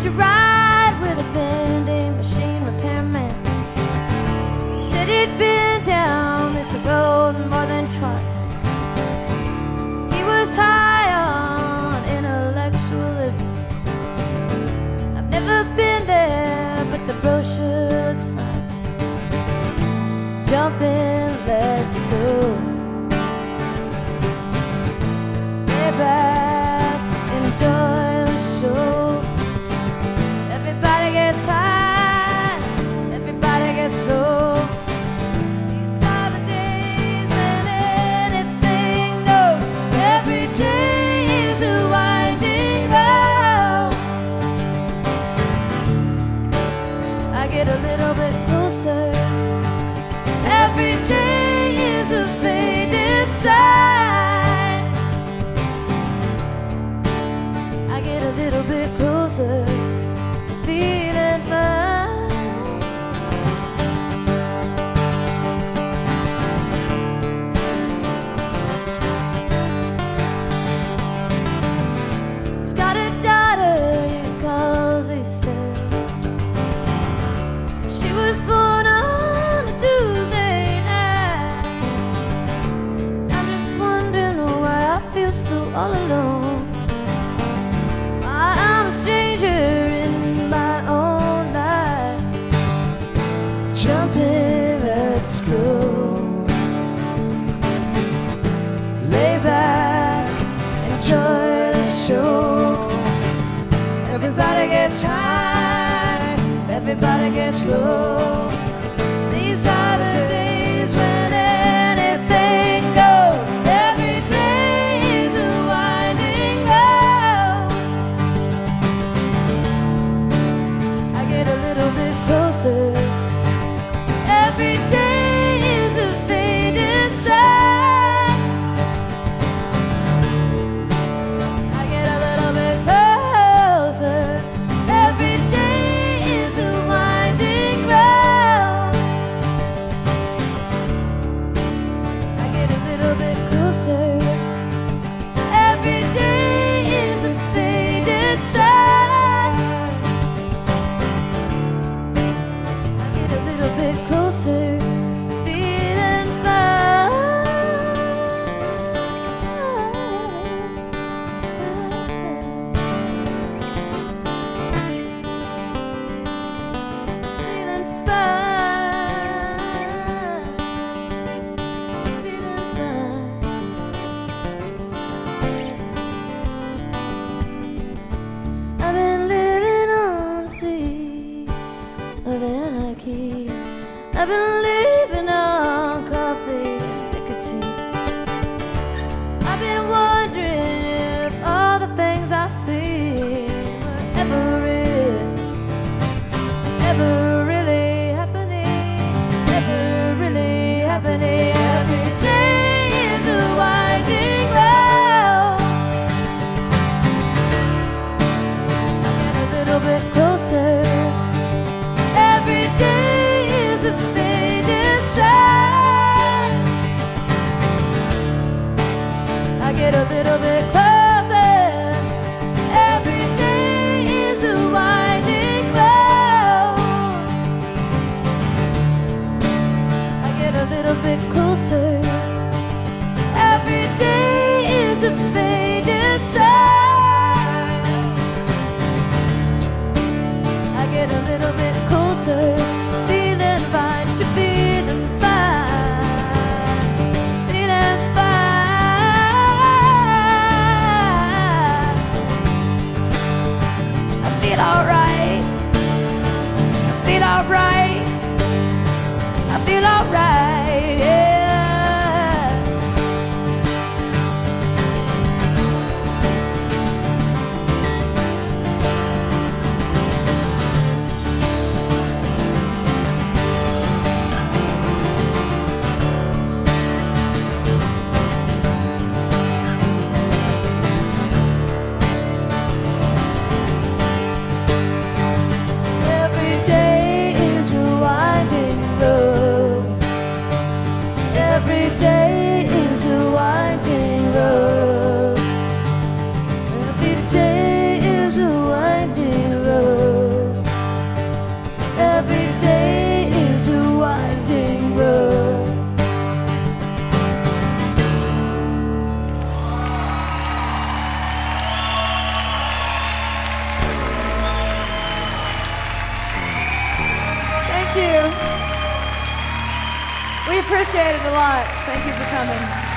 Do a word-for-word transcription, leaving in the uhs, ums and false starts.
to ride with a vending machine repairman. He said he'd been down this road more than twice. He was high on intellectualism. I've never been there, but the brochure looks nice. Jump in, let's go. Lay back, enjoy the show. Everybody gets high, everybody gets low. These are the days when anything goes. Every day is a winding road. I get a little bit closer. Every day is a faded sign. I get a little bit closer to feeling fine. He's got a daughter he calls Estelle. She was born on a Tuesday night. I'm just wondering why I feel so all alone. I'm a stranger in my own life. Jump in, let's go. Lay back, enjoy the show. Everybody gets high, everybody gets low. These are the days when anything goes. Every day is a winding road. I get a little bit closer. Every day is a faded sign. I get a little bit closer. Every day is a winding road. I get a little bit closer. Every day is a faded sign. I get a little bit closer, feeling Feeling fine, feeling fine. I've been living on the sea of anarchy. I've been living on coffee and nicotine. I've been wondering if all the things I've seen were ever real, ever really happening, ever really happening. Every day is a winding road. Get a little bit closer. Every day is a faded sign. I get a little bit closer. Every day is a winding road. I get a little bit closer. Every day is a faded sign. I get a little bit closer, feeling fine, to feeling fine, feeling fine. I feel alright, I feel alright, I feel alright, yeah. Every day is a winding road. We appreciate it a lot. Thank you for coming.